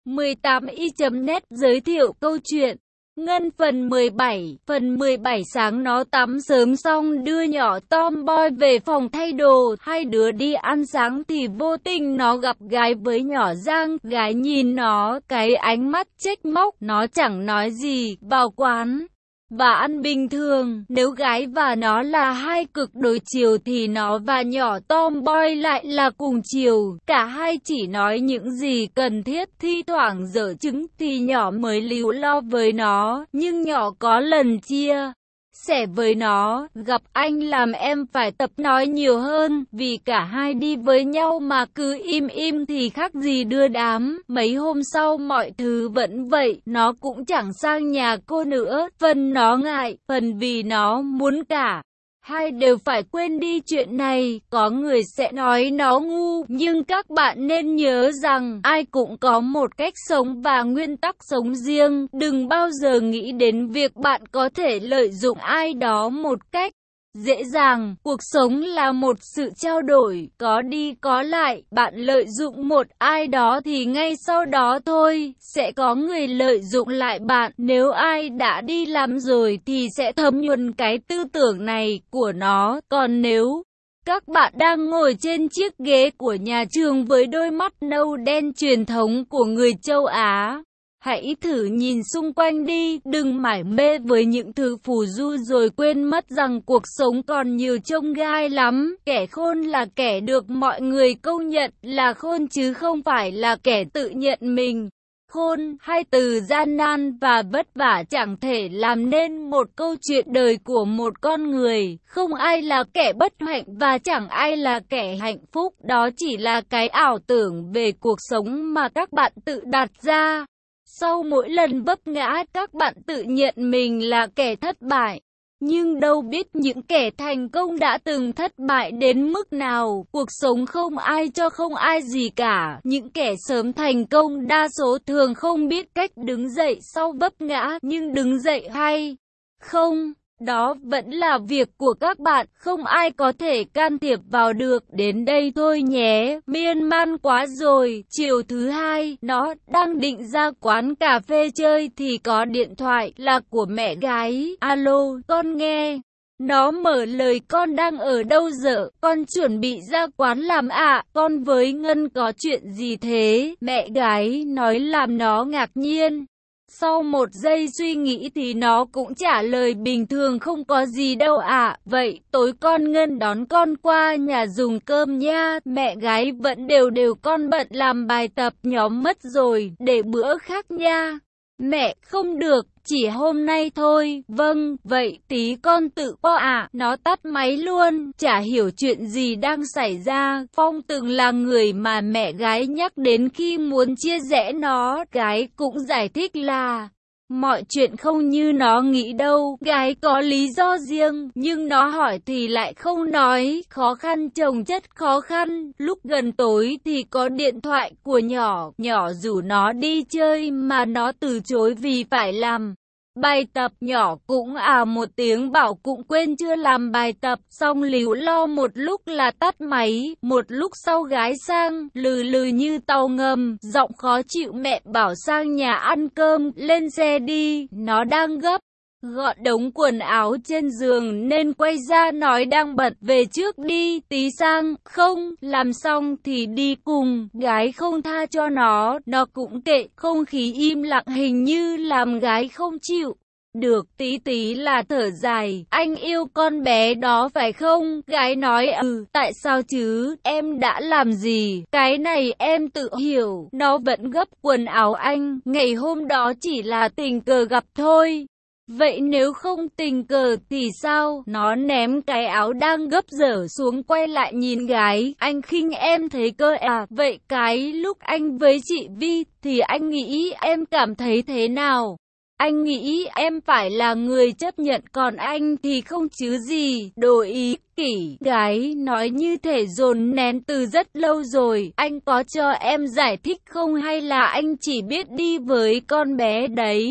18i.net giới thiệu câu chuyện. Ngân phần 17. Phần 17 sáng nó tắm sớm xong đưa nhỏ tomboy về phòng thay đồ. Hai đứa đi ăn sáng thì vô tình nó gặp gái với nhỏ Giang. Gái nhìn nó cái ánh mắt trách móc. Nó chẳng nói gì. Vào quán và ăn bình thường. Nếu gái và nó là hai cực đối chiều thì nó và nhỏ tomboy lại là cùng chiều. Cả hai chỉ nói những gì cần thiết, thi thoảng dở chứng thì nhỏ mới líu lo với nó. Nhưng nhỏ có lần chia sẻ với nó, gặp anh làm em phải tập nói nhiều hơn, vì cả hai đi với nhau mà cứ im im thì khác gì đưa đám. Mấy hôm sau mọi thứ vẫn vậy, nó cũng chẳng sang nhà cô nữa, phần nó ngại, phần vì nó muốn cả hai đều phải quên đi chuyện này. Có người sẽ nói nó ngu, nhưng các bạn nên nhớ rằng ai cũng có một cách sống và nguyên tắc sống riêng. Đừng bao giờ nghĩ đến việc bạn có thể lợi dụng ai đó một cách dễ dàng. Cuộc sống là một sự trao đổi, có đi có lại. Bạn lợi dụng một ai đó thì ngay sau đó thôi sẽ có người lợi dụng lại bạn. Nếu ai đã đi làm rồi thì sẽ thấm nhuần cái tư tưởng này của nó. Còn nếu các bạn đang ngồi trên chiếc ghế của nhà trường với đôi mắt nâu đen truyền thống của người châu Á, hãy thử nhìn xung quanh đi, đừng mải mê với những thứ phù du rồi quên mất rằng cuộc sống còn nhiều chông gai lắm. Kẻ khôn là kẻ được mọi người công nhận là khôn chứ không phải là kẻ tự nhận mình khôn. Hai từ gian nan và vất vả chẳng thể làm nên một câu chuyện đời của một con người. Không ai là kẻ bất hạnh và chẳng ai là kẻ hạnh phúc. Đó chỉ là cái ảo tưởng về cuộc sống mà các bạn tự đặt ra. Sau mỗi lần vấp ngã, các bạn tự nhận mình là kẻ thất bại. Nhưng đâu biết những kẻ thành công đã từng thất bại đến mức nào. Cuộc sống không ai cho không ai gì cả. Những kẻ sớm thành công đa số thường không biết cách đứng dậy sau vấp ngã. Nhưng đứng dậy hay không, đó vẫn là việc của các bạn, không ai có thể can thiệp vào được. Đến đây thôi nhé, miên man quá rồi. Chiều thứ hai, nó đang định ra quán cà phê chơi thì có điện thoại là của mẹ gái. Alo, con nghe. Nó mở lời, con đang ở đâu dợ? Con chuẩn bị ra quán làm ạ. Con với Ngân có chuyện gì thế? Mẹ gái nói làm nó ngạc nhiên. Sau một giây suy nghĩ thì nó cũng trả lời bình thường, không có gì đâu ạ. Vậy tối con Ngân đón con qua nhà dùng cơm nha. Mẹ gái vẫn đều con bận làm bài tập nhóm mất rồi, để bữa khác nha. Mẹ, không được, chỉ hôm nay thôi. Vâng, vậy tí con tự qua ạ. Nó tắt máy luôn, chả hiểu chuyện gì đang xảy ra. Phong từng là người mà mẹ gái nhắc đến khi muốn chia rẽ nó. Gái cũng giải thích là mọi chuyện không như nó nghĩ đâu. Gái có lý do riêng, nhưng nó hỏi thì lại không nói. Khó khăn chồng chất khó khăn. Lúc gần tối thì có điện thoại của nhỏ. Nhỏ rủ nó đi chơi mà nó từ chối vì phải làm bài tập. Nhỏ cũng một tiếng bảo cũng quên chưa làm bài tập. Xong líu lo một lúc là tắt máy. Một lúc sau gái sang, lừ lừ như tàu ngầm, giọng khó chịu. Mẹ bảo sang nhà ăn cơm, lên xe đi. Nó đang gấp gọn đống quần áo trên giường nên quay ra nói đang bận, về trước đi, tí sang. Không, làm xong thì đi cùng. Gái không tha cho nó cũng kệ. Không khí im lặng hình như làm gái không chịu được. Tí là thở dài. Anh yêu con bé đó phải không? Gái nói tại sao chứ, em đã làm gì? Cái này em tự hiểu. Nó vẫn gấp quần áo anh. Ngày hôm đó chỉ là tình cờ gặp thôi. Vậy nếu không tình cờ thì sao? Nó ném cái áo đang gấp dở xuống, quay lại nhìn gái. Anh khinh em thấy cơ à? Vậy cái lúc anh với chị Vi thì anh nghĩ em cảm thấy thế nào? Anh nghĩ em phải là người chấp nhận, còn anh thì không chứ gì. Đồ ý kỷ. Gái nói như thể dồn nén từ rất lâu rồi. Anh có cho em giải thích không hay là anh chỉ biết đi với con bé đấy?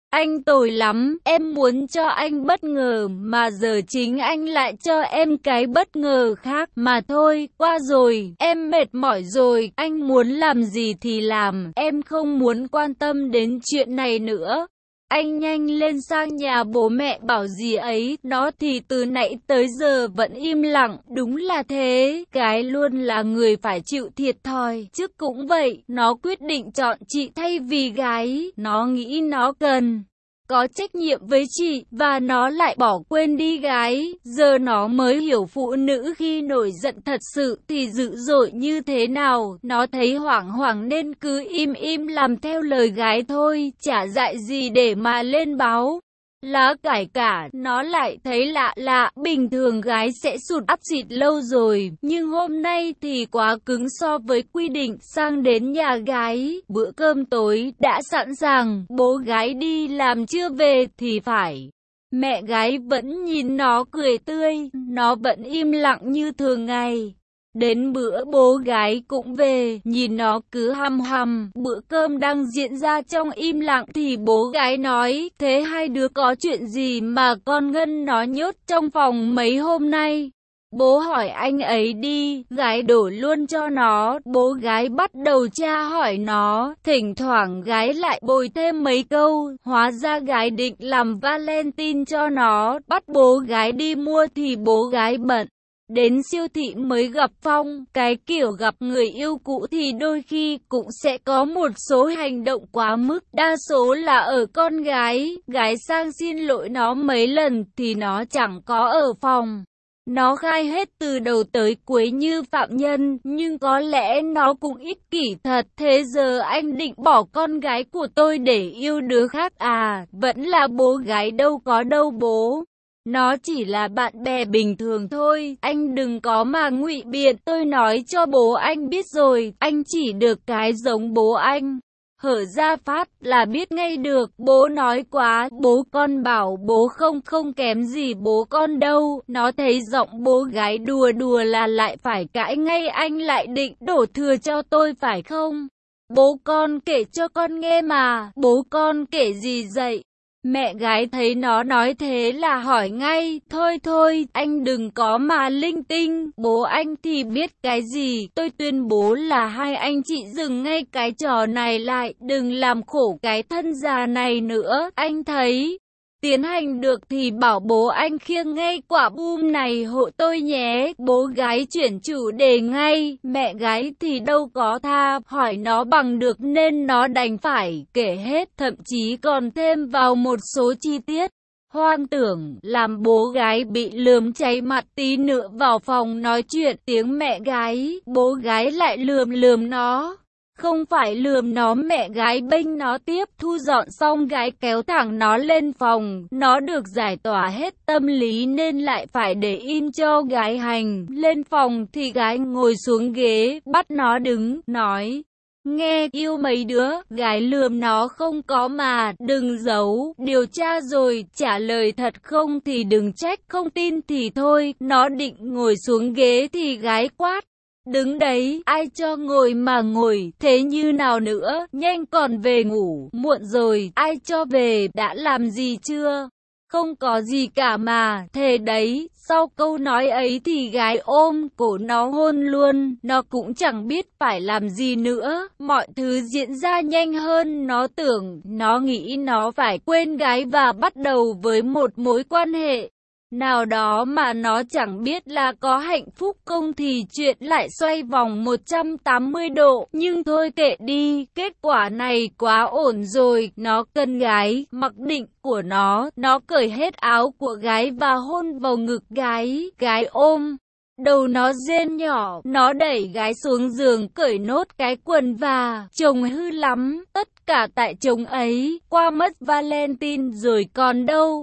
Anh tồi lắm, em muốn cho anh bất ngờ, mà giờ chính anh lại cho em cái bất ngờ khác. Mà thôi, qua rồi, em mệt mỏi rồi, anh muốn làm gì thì làm, em không muốn quan tâm đến chuyện này nữa. Anh nhanh lên sang nhà bố mẹ bảo gì ấy, nó thì từ nãy tới giờ vẫn im lặng, đúng là thế, gái luôn là người phải chịu thiệt thòi, chứ cũng vậy, nó quyết định chọn chị thay vì gái, nó nghĩ nó cần có trách nhiệm với chị, và nó lại bỏ quên đi gái, giờ nó mới hiểu phụ nữ khi nổi giận thật sự thì dữ dội như thế nào, nó thấy hoảng hoảng nên cứ im im làm theo lời gái thôi, chả dại gì để mà lên báo. Lá cải cả, nó lại thấy lạ lạ, bình thường gái sẽ sụt ắp xịt lâu rồi, nhưng hôm nay thì quá cứng so với quy định. Sang đến nhà gái, bữa cơm tối đã sẵn sàng, bố gái đi làm chưa về thì phải. Mẹ gái vẫn nhìn nó cười tươi, nó vẫn im lặng như thường ngày. Đến bữa bố gái cũng về, nhìn nó cứ hăm hăm, bữa cơm đang diễn ra trong im lặng thì bố gái nói, thế hai đứa có chuyện gì mà con Ngân nó nhốt trong phòng mấy hôm nay? Bố hỏi anh ấy đi, gái đổ luôn cho nó, bố gái bắt đầu tra hỏi nó, thỉnh thoảng gái lại bồi thêm mấy câu, hóa ra gái định làm Valentine cho nó, bắt bố gái đi mua thì bố gái bận. Đến siêu thị mới gặp Phong, cái kiểu gặp người yêu cũ thì đôi khi cũng sẽ có một số hành động quá mức, đa số là ở con gái sang xin lỗi nó mấy lần thì nó chẳng có ở phòng. Nó khai hết từ đầu tới cuối như phạm nhân, nhưng có lẽ nó cũng ích kỷ thật. Thế giờ anh định bỏ con gái của tôi để yêu đứa khác à? Vẫn là bố gái đâu có đâu bố. Nó chỉ là bạn bè bình thường thôi, anh đừng có mà ngụy biện, tôi nói cho bố anh biết rồi, anh chỉ được cái giống bố anh. Hở ra phát là biết ngay được, bố nói quá, bố con bảo bố không kém gì bố con đâu, nó thấy giọng bố gái đùa đùa là lại phải cãi ngay, anh lại định đổ thừa cho tôi phải không? Bố con kể cho con nghe mà, bố con kể gì vậy? Mẹ gái thấy nó nói thế là hỏi ngay, thôi, anh đừng có mà linh tinh, bố anh thì biết cái gì, tôi tuyên bố là hai anh chị dừng ngay cái trò này lại, đừng làm khổ cái thân già này nữa, anh thấy tiến hành được thì bảo bố anh khiêng ngay quả bum này hộ tôi nhé. Bố gái chuyển chủ đề ngay, mẹ gái thì đâu có tha, hỏi nó bằng được nên nó đành phải kể hết, thậm chí còn thêm vào một số chi tiết hoang tưởng, làm bố gái bị lườm cháy mặt. Tí nữa vào phòng nói chuyện tiếng mẹ gái, bố gái lại lườm nó. Không phải lườm nó, mẹ gái bênh nó tiếp. Thu dọn xong gái kéo thẳng nó lên phòng, nó được giải tỏa hết tâm lý nên lại phải để im cho gái hành. Lên phòng thì gái ngồi xuống ghế, bắt nó đứng, nói, nghe yêu mấy đứa, gái lườm nó không có mà, đừng giấu, điều tra rồi, trả lời thật không thì đừng trách, không tin thì thôi. Nó định ngồi xuống ghế thì gái quát, đứng đấy, ai cho ngồi mà ngồi, thế như nào nữa, nhanh còn về ngủ, muộn rồi, ai cho về, đã làm gì chưa? Không có gì cả mà, thế đấy. Sau câu nói ấy thì gái ôm cổ nó hôn luôn, nó cũng chẳng biết phải làm gì nữa, mọi thứ diễn ra nhanh hơn nó tưởng, nó nghĩ nó phải quên gái và bắt đầu với một mối quan hệ nào đó mà nó chẳng biết là có hạnh phúc không thì chuyện lại xoay vòng 180 độ. Nhưng thôi kệ đi, kết quả này quá ổn rồi, nó cần gái, mặc định của nó cởi hết áo của gái và hôn vào ngực gái, gái ôm đầu nó rên nhỏ, nó đẩy gái xuống giường cởi nốt cái quần và chồng hư lắm, tất cả tại chồng ấy, qua mất Valentine rồi còn đâu,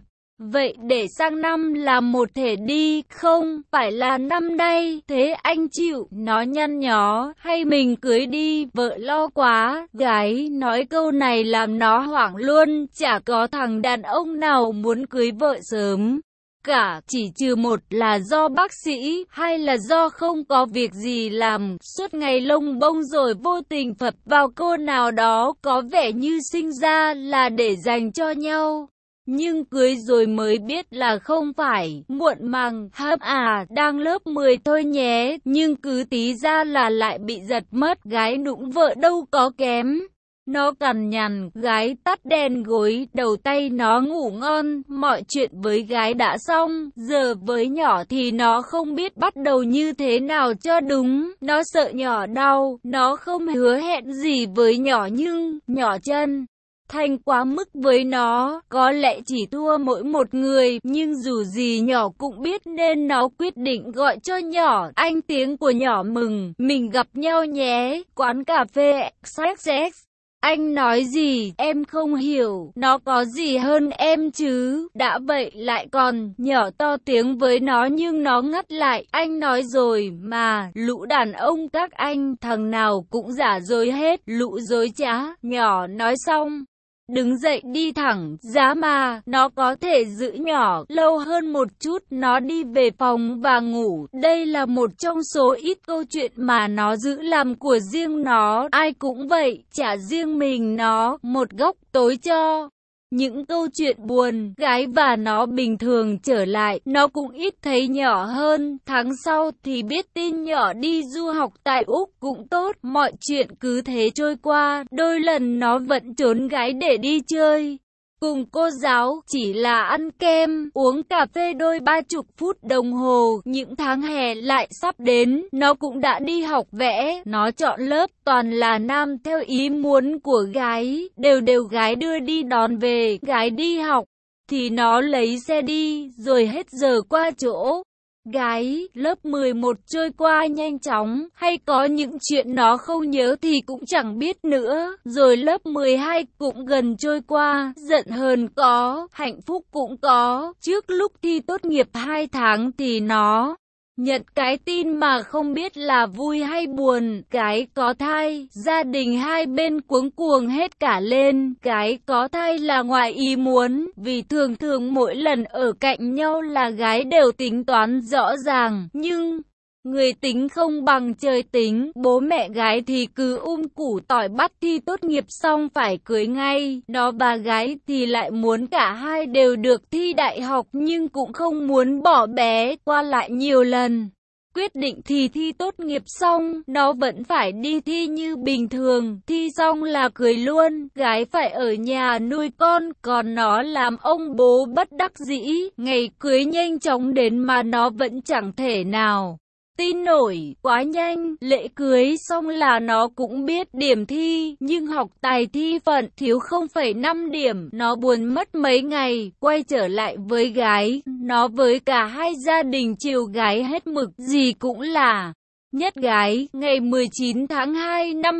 vậy để sang năm làm một thể đi, không phải là năm nay, thế anh chịu, nó nhăn nhó, hay mình cưới đi, vợ lo quá. Gái nói câu này làm nó hoảng luôn, chả có thằng đàn ông nào muốn cưới vợ sớm. cả, chỉ trừ một là do bác sĩ, hai là do không có việc gì làm, suốt ngày lông bông rồi vô tình phập vào cô nào đó, có vẻ như sinh ra là để dành cho nhau. Nhưng cưới rồi mới biết là không phải, muộn màng, hâm đang lớp 10 thôi nhé, nhưng cứ tí ra là lại bị giật mất, gái nũng vợ đâu có kém. Nó cằn nhằn, gái tắt đèn gối, đầu tay nó ngủ ngon, mọi chuyện với gái đã xong, giờ với nhỏ thì nó không biết bắt đầu như thế nào cho đúng, nó sợ nhỏ đau, nó không hứa hẹn gì với nhỏ nhưng, nhỏ chân thành quá mức với nó, có lẽ chỉ thua mỗi một người, nhưng dù gì nhỏ cũng biết nên nó quyết định gọi cho nhỏ, anh tiếng của nhỏ mừng, mình gặp nhau nhé, quán cà phê XXX. Anh nói gì, em không hiểu, nó có gì hơn em chứ, đã vậy lại còn, nhỏ to tiếng với nó nhưng nó ngắt lại, anh nói rồi mà, lũ đàn ông các anh, thằng nào cũng giả dối hết, lũ dối trá, nhỏ nói xong. Đứng dậy đi thẳng, giá mà, nó có thể giữ nhỏ lâu hơn một chút, nó đi về phòng và ngủ. Đây là một trong số ít câu chuyện mà nó giữ làm của riêng nó, ai cũng vậy, chả riêng mình nó, một góc tối cho. Những câu chuyện buồn, gái và nó bình thường trở lại, nó cũng ít thấy nhỏ hơn, tháng sau thì biết tin nhỏ đi du học tại Úc cũng tốt, mọi chuyện cứ thế trôi qua, đôi lần nó vẫn trốn gái để đi chơi. Cùng cô giáo, chỉ là ăn kem, uống cà phê đôi 30 phút đồng hồ, những tháng hè lại sắp đến, nó cũng đã đi học vẽ, nó chọn lớp toàn là nam theo ý muốn của gái, đều gái đưa đi đón về, gái đi học, thì nó lấy xe đi, rồi hết giờ qua chỗ. Gái, lớp 11 trôi qua nhanh chóng, hay có những chuyện nó không nhớ thì cũng chẳng biết nữa, rồi lớp 12 cũng gần trôi qua, giận hờn có, hạnh phúc cũng có, trước lúc thi tốt nghiệp 2 tháng thì nó nhận cái tin mà không biết là vui hay buồn, cái có thai, gia đình hai bên cuống cuồng hết cả lên, cái có thai là ngoài ý muốn, vì thường mỗi lần ở cạnh nhau là gái đều tính toán rõ ràng, nhưng người tính không bằng trời tính, bố mẹ gái thì cứ củ tỏi bắt thi tốt nghiệp xong phải cưới ngay, nó và gái thì lại muốn cả hai đều được thi đại học nhưng cũng không muốn bỏ bé, qua lại nhiều lần. Quyết định thì thi tốt nghiệp xong, nó vẫn phải đi thi như bình thường, thi xong là cưới luôn, gái phải ở nhà nuôi con, còn nó làm ông bố bất đắc dĩ, ngày cưới nhanh chóng đến mà nó vẫn chẳng thể nào tin nổi, quá nhanh, lễ cưới xong là nó cũng biết điểm thi, nhưng học tài thi phận thiếu 0,5 điểm, nó buồn mất mấy ngày, quay trở lại với gái, nó với cả hai gia đình chiều gái hết mực, gì cũng là nhất gái. Ngày 19 tháng 2 năm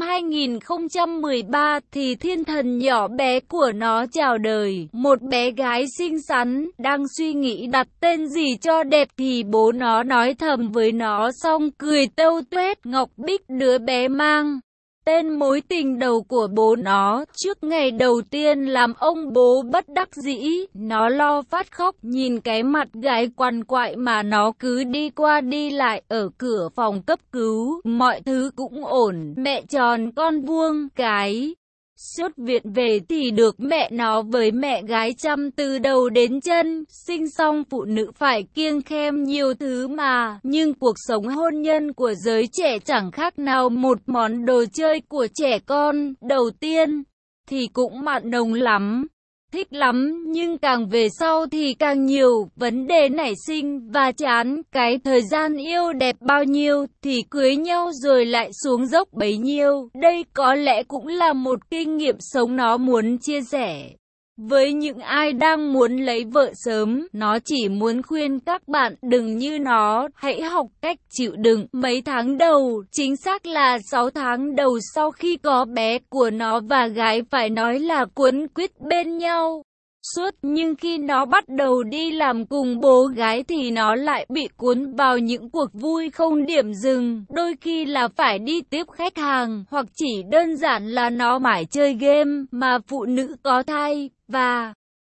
2013 thì thiên thần nhỏ bé của nó chào đời, một bé gái xinh xắn, đang suy nghĩ đặt tên gì cho đẹp thì bố nó nói thầm với nó xong cười tâu tuét. Ngọc Bích, đứa bé mang tên mối tình đầu của bố nó, trước ngày đầu tiên làm ông bố bất đắc dĩ, nó lo phát khóc, nhìn cái mặt gái quằn quại mà nó cứ đi qua đi lại ở cửa phòng cấp cứu, mọi thứ cũng ổn, mẹ tròn con vuông, cái xuất viện về thì được mẹ nó với mẹ gái chăm từ đầu đến chân, sinh xong phụ nữ phải kiêng khem nhiều thứ mà, nhưng cuộc sống hôn nhân của giới trẻ chẳng khác nào một món đồ chơi của trẻ con, đầu tiên thì cũng mặn nồng lắm, thích lắm, nhưng càng về sau thì càng nhiều vấn đề nảy sinh và chán, cái thời gian yêu đẹp bao nhiêu thì cưới nhau rồi lại xuống dốc bấy nhiêu. Đây có lẽ cũng là một kinh nghiệm sống nó muốn chia sẻ với những ai đang muốn lấy vợ sớm. Nó chỉ muốn khuyên các bạn đừng như nó, hãy học cách chịu đựng mấy tháng đầu, chính xác là 6 tháng đầu sau khi có bé của nó và gái phải nói là cuốn quýt bên nhau suốt, nhưng khi nó bắt đầu đi làm cùng bố gái thì nó lại bị cuốn vào những cuộc vui không điểm dừng, đôi khi là phải đi tiếp khách hàng, hoặc chỉ đơn giản là nó mải chơi game, mà phụ nữ có thai và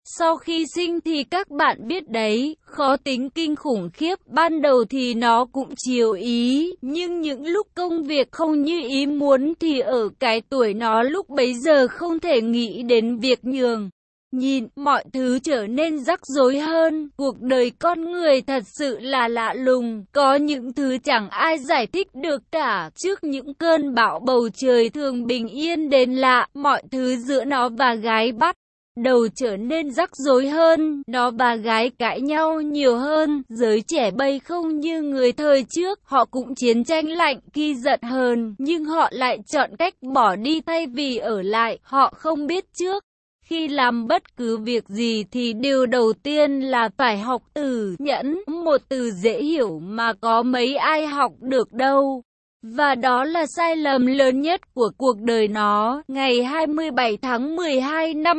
Sau khi sinh thì các bạn biết đấy, khó tính kinh khủng khiếp, ban đầu thì nó cũng chiều ý, nhưng những lúc công việc không như ý muốn thì ở cái tuổi nó lúc bấy giờ không thể nghĩ đến việc nhường. Nhìn, mọi thứ trở nên rắc rối hơn, cuộc đời con người thật sự là lạ lùng, có những thứ chẳng ai giải thích được cả, trước những cơn bão bầu trời thường bình yên đến lạ, mọi thứ giữa nó và gái bắt đầu trở nên rắc rối hơn, nó và gái cãi nhau nhiều hơn, giới trẻ bây không như người thời trước, họ cũng chiến tranh lạnh khi giận hờn, nhưng họ lại chọn cách bỏ đi thay vì ở lại, họ không biết trước. Khi làm bất cứ việc gì thì điều đầu tiên là phải học từ nhẫn, một từ dễ hiểu mà có mấy ai học được đâu. Và đó là sai lầm lớn nhất của cuộc đời nó. Ngày 27 tháng 12 năm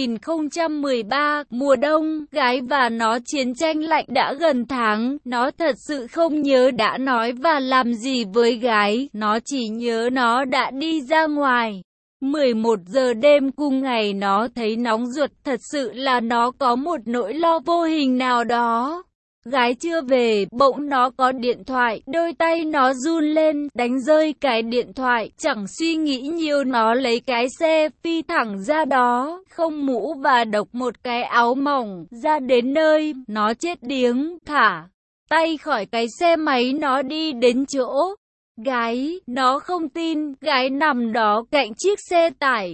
2013, mùa đông, gái và nó chiến tranh lạnh đã gần tháng. Nó thật sự không nhớ đã nói và làm gì với gái, nó chỉ nhớ nó đã đi ra ngoài. 11 giờ đêm cùng ngày nó thấy nóng ruột, thật sự là nó có một nỗi lo vô hình nào đó. Gái chưa về, bỗng nó có điện thoại, đôi tay nó run lên, đánh rơi cái điện thoại, chẳng suy nghĩ nhiều nó lấy cái xe, phi thẳng ra đó, không mũ và độc một cái áo mỏng, ra đến nơi, nó chết điếng, thả tay khỏi cái xe máy nó đi đến chỗ. Gái, nó không tin, gái nằm đó cạnh chiếc xe tải,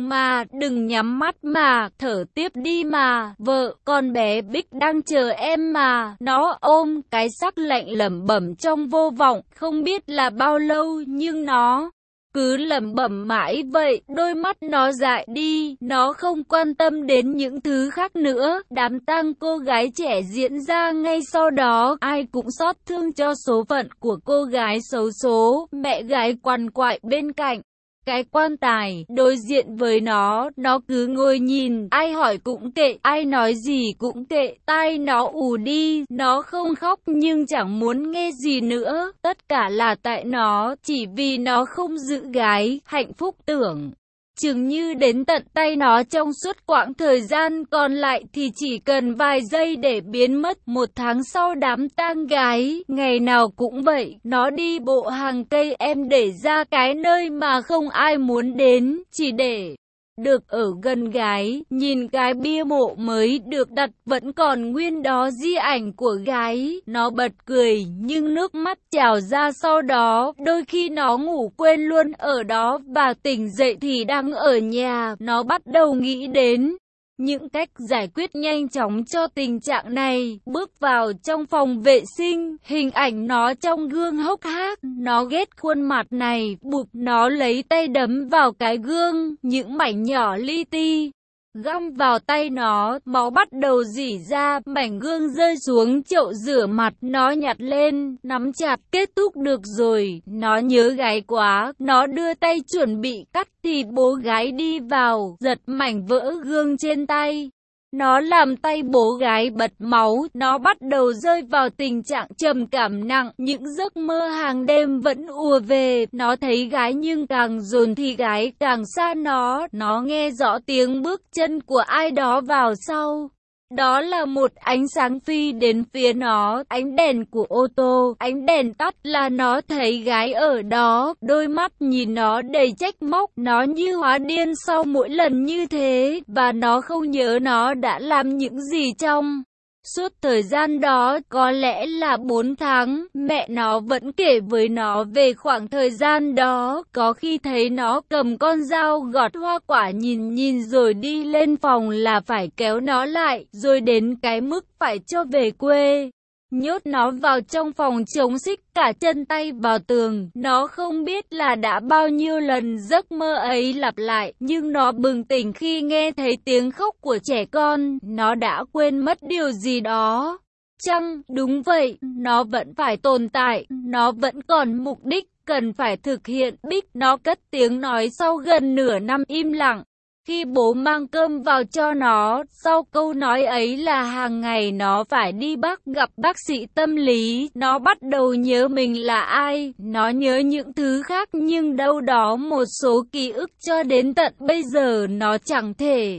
đừng nhắm mắt mà, thở tiếp đi mà, vợ, con bé Bích đang chờ em mà, nó ôm cái sắc lạnh lẩm bẩm trong vô vọng, không biết là bao lâu nhưng nó cứ lẩm bẩm mãi vậy, đôi mắt nó dại đi, nó không quan tâm đến những thứ khác nữa. Đám tang cô gái trẻ diễn ra ngay sau đó, ai cũng xót thương cho số phận của cô gái xấu số, mẹ gái quằn quại bên cạnh cái quan tài, đối diện với nó cứ ngồi nhìn, ai hỏi cũng kệ, ai nói gì cũng kệ, tai nó ù đi, nó không khóc nhưng chẳng muốn nghe gì nữa, tất cả là tại nó, chỉ vì nó không giữ gái, hạnh phúc tưởng chừng như đến tận tay nó trong suốt quãng thời gian còn lại thì chỉ cần vài giây để biến mất. 1 tháng sau đám tang gái, ngày nào cũng vậy, nó đi bộ hàng cây em để ra cái nơi mà không ai muốn đến, chỉ để được ở gần gái, nhìn cái bia mộ mới được đặt vẫn còn nguyên đó di ảnh của gái, nó bật cười nhưng nước mắt trào ra sau đó, đôi khi nó ngủ quên luôn ở đó và tỉnh dậy thì đang ở nhà, nó bắt đầu nghĩ đến những cách giải quyết nhanh chóng cho tình trạng này. Bước vào trong phòng vệ sinh, hình ảnh nó trong gương hốc hác, nó ghét khuôn mặt này, bụp, nó lấy tay đấm vào cái gương, những mảnh nhỏ li ti găm vào tay nó, máu bắt đầu rỉ ra, mảnh gương rơi xuống chậu rửa mặt, nó nhặt lên, nắm chặt, kết thúc được rồi, nó nhớ gái quá, nó đưa tay chuẩn bị cắt thì bố gái đi vào, giật mảnh vỡ gương trên tay. Nó làm tay bố gái bật máu, nó bắt đầu rơi vào tình trạng trầm cảm nặng, những giấc mơ hàng đêm vẫn ùa về, nó thấy gái nhưng càng dồn thì gái càng xa nó nghe rõ tiếng bước chân của ai đó vào sau. Đó là một ánh sáng phi đến phía nó, ánh đèn của ô tô, ánh đèn tắt là nó thấy gái ở đó, đôi mắt nhìn nó đầy trách móc, nó như hóa điên sau mỗi lần như thế, và nó không nhớ nó đã làm những gì trong suốt thời gian đó, có lẽ là 4 tháng, mẹ nó vẫn kể với nó về khoảng thời gian đó, có khi thấy nó cầm con dao gọt hoa quả nhìn rồi đi lên phòng là phải kéo nó lại, rồi đến cái mức phải cho về quê. Nhốt nó vào trong phòng chống xích cả chân tay vào tường, nó không biết là đã bao nhiêu lần giấc mơ ấy lặp lại, nhưng nó bừng tỉnh khi nghe thấy tiếng khóc của trẻ con, nó đã quên mất điều gì đó. Chăng, đúng vậy, nó vẫn phải tồn tại, nó vẫn còn mục đích, cần phải thực hiện, Bích, nó cất tiếng nói sau gần nửa năm im lặng. Khi bố mang cơm vào cho nó, sau câu nói ấy là hàng ngày nó phải đi gặp bác sĩ tâm lý, nó bắt đầu nhớ mình là ai, nó nhớ những thứ khác nhưng đâu đó một số ký ức cho đến tận bây giờ nó chẳng thể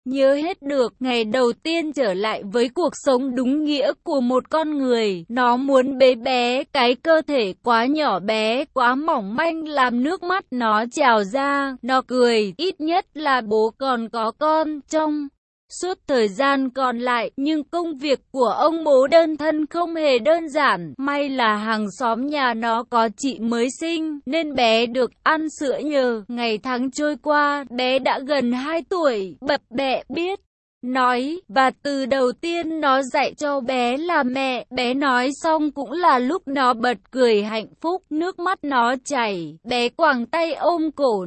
nhớ hết được ngày đầu tiên trở lại với cuộc sống đúng nghĩa của một con người. Nó muốn bế bé, cái cơ thể quá nhỏ bé, quá mỏng manh làm nước mắt nó trào ra. Nó cười, ít nhất là bố còn có con trong suốt thời gian còn lại, nhưng công việc của ông bố đơn thân không hề đơn giản. May là hàng xóm nhà nó có chị mới sinh, nên bé được ăn sữa nhờ. Ngày tháng trôi qua, bé đã gần 2 tuổi, bập bẹ biết nói, và từ đầu tiên nó dạy cho bé là mẹ. Bé nói xong cũng là lúc nó bật cười hạnh phúc, nước mắt nó chảy. Bé quàng tay ôm cổ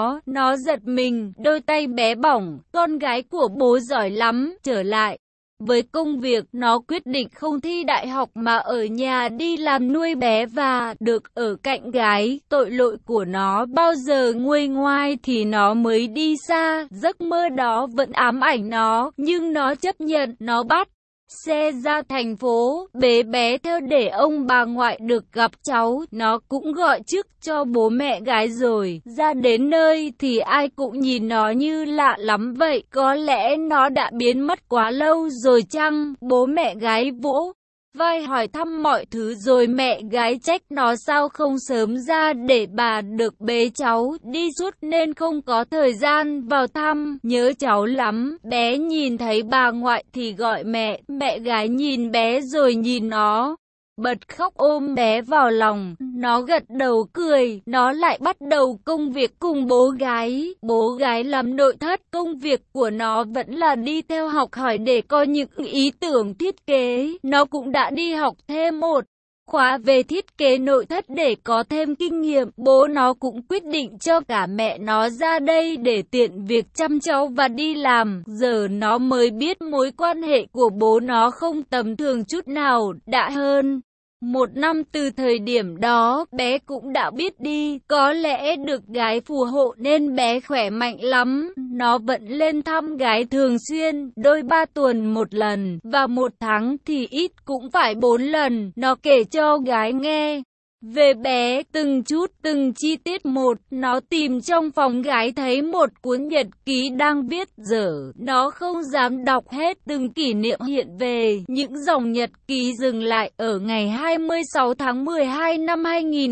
nó giật mình, đôi tay bé bỏng. Con gái của bố giỏi lắm. Trở lại với công việc, nó quyết định không thi đại học mà ở nhà đi làm nuôi bé và được ở cạnh gái. Tội lỗi của nó bao giờ nguôi ngoai thì nó mới đi xa. Giấc mơ đó vẫn ám ảnh nó, nhưng nó chấp nhận. Nó bắt xe ra thành phố, bế bé theo để ông bà ngoại được gặp cháu. Nó cũng gọi trước cho bố mẹ gái rồi. Ra đến nơi thì ai cũng nhìn nó như lạ lắm vậy. Có lẽ nó đã biến mất quá lâu rồi chăng? Bố mẹ gái vỗ vai hỏi thăm mọi thứ rồi mẹ gái trách nó sao không sớm ra để bà được bế cháu đi suốt nên không có thời gian vào thăm. Nhớ cháu lắm. Bé nhìn thấy bà ngoại thì gọi mẹ. Mẹ gái nhìn bé rồi nhìn nó, bật khóc ôm bé vào lòng. Nó gật đầu cười. Nó lại bắt đầu công việc cùng bố gái. Bố gái làm nội thất. Công việc của nó vẫn là đi theo học hỏi để có những ý tưởng thiết kế. Nó cũng đã đi học thêm một khóa về thiết kế nội thất để có thêm kinh nghiệm. Bố nó cũng quyết định cho cả mẹ nó ra đây để tiện việc chăm cháu và đi làm. Giờ nó mới biết mối quan hệ của bố nó không tầm thường chút nào. Đã hơn 1 năm từ thời điểm đó, bé cũng đã biết đi. Có lẽ được gái phù hộ nên bé khỏe mạnh lắm. Nó vẫn lên thăm gái thường xuyên, đôi 3 tuần một lần, và 1 tháng thì ít cũng phải 4 lần. Nó kể cho gái nghe về bé, từng chút, từng chi tiết một. Nó tìm trong phòng gái thấy một cuốn nhật ký đang viết dở. Nó không dám đọc hết từng kỷ niệm hiện về. Những dòng nhật ký dừng lại ở ngày 26 tháng 12 năm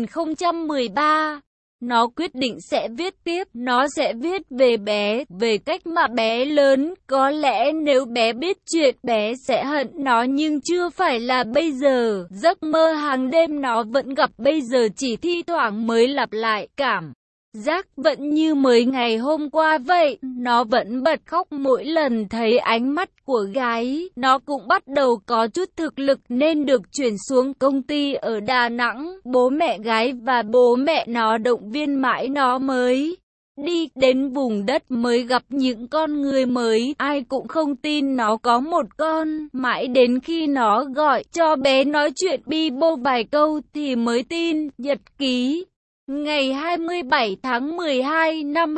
2013. Nó quyết định sẽ viết tiếp. Nó sẽ viết về bé, về cách mà bé lớn. Có lẽ nếu bé biết chuyện, bé sẽ hận nó, nhưng chưa phải là bây giờ. Giấc mơ hàng đêm nó vẫn gặp bây giờ chỉ thi thoảng mới lặp lại. Cảm giác vẫn như mới ngày hôm qua vậy. Nó vẫn bật khóc mỗi lần thấy ánh mắt của gái. Nó cũng bắt đầu có chút thực lực nên được chuyển xuống công ty ở Đà Nẵng. Bố mẹ gái và bố mẹ nó động viên mãi nó mới đi đến vùng đất mới gặp những con người mới. Ai cũng không tin nó có một con. Mãi đến khi nó gọi cho bé nói chuyện bi bô vài câu thì mới tin. Nhật ký ngày 27 tháng 12 năm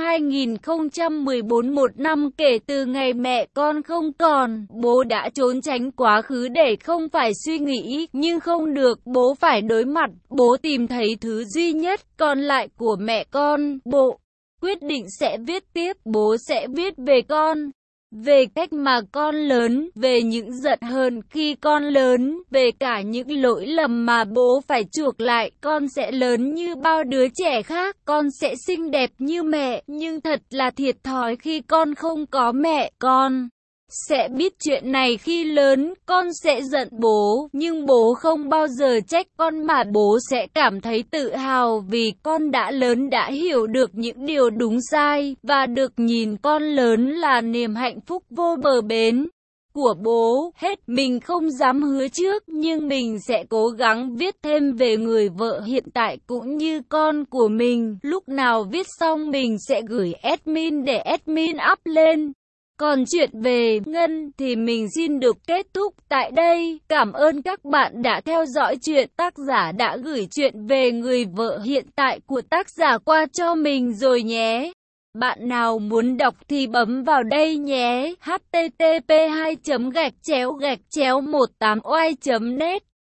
2014, 1 năm kể từ ngày mẹ con không còn. Bố đã trốn tránh quá khứ để không phải suy nghĩ, nhưng không được, bố phải đối mặt. Bố tìm thấy thứ duy nhất còn lại của mẹ con. Bố quyết định sẽ viết tiếp. Bố sẽ viết về con, về cách mà con lớn, về những giận hờn khi con lớn, về cả những lỗi lầm mà bố phải chuộc lại. Con sẽ lớn như bao đứa trẻ khác, con sẽ xinh đẹp như mẹ, nhưng thật là thiệt thòi khi con không có mẹ. Con sẽ biết chuyện này khi lớn. Con sẽ giận bố, nhưng bố không bao giờ trách con mà bố sẽ cảm thấy tự hào vì con đã lớn, đã hiểu được những điều đúng sai, và được nhìn con lớn là niềm hạnh phúc vô bờ bến của bố. Hết mình không dám hứa trước, nhưng mình sẽ cố gắng viết thêm về người vợ hiện tại cũng như con của mình. Lúc nào viết xong mình sẽ gửi admin để admin up lên. Còn chuyện về Ngân thì mình xin được kết thúc tại đây. Cảm ơn các bạn đã theo dõi chuyện. Tác giả đã gửi chuyện về người vợ hiện tại của tác giả qua cho mình rồi nhé. Bạn nào muốn đọc thì bấm vào đây nhé. http://18oai.net